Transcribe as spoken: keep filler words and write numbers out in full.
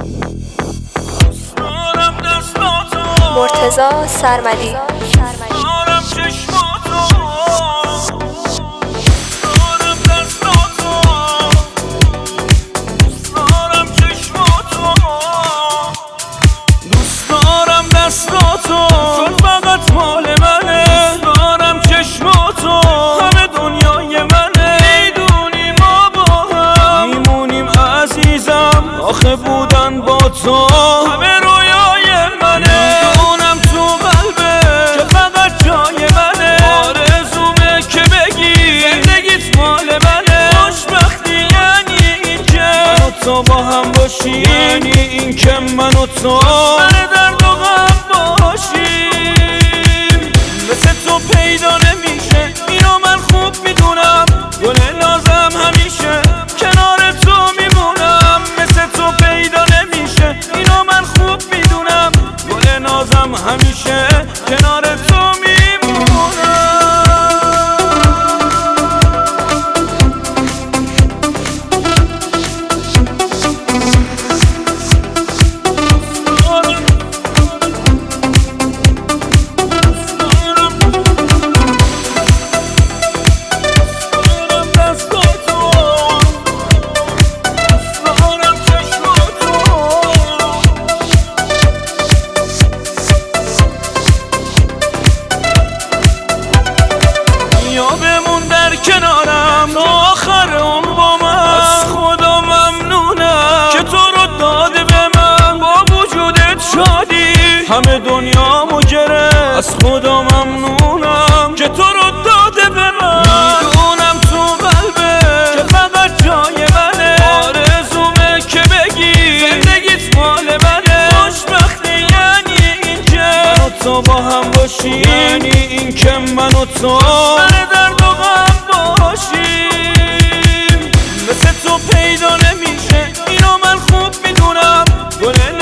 مرتضی سرمدی. دستاتو چون فقط مال منه، دارم چشماتو همه دنیای منه. میدونی ما با هم میمونیم عزیزم، آخه بودن با تو همه رویای منه. میدونم تو قلبه که فقط جای منه، آرزومه که بگی زندگیت مال منه. خوشبختی یعنی این که من و تو با هم باشی، یعنی این که من و تو مثل تو پیدا نمیشه، اینو من خوب میدونم. گل نازم همیشه کنار تو میمونم. مثل تو پیدا نمیشه، اینو من خوب میدونم. گل نازم همیشه کنار تو میمونم. بمون در کنارم تا آخر اون با من. از خدا ممنونم که تو رو داده به من، با وجودت شادی همه دنیامو گرفت. از خدا ممنونم که تو رو داده به من. میدونم تو قلبه که فقط جای منه، آرزومه که بگی زندگیت مال منه. خوشبختی یعنی این که من و تو با هم باشی، یعنی این که من و تو مثل تو پیدا نمیشه، اینو من خوب میدونم. گل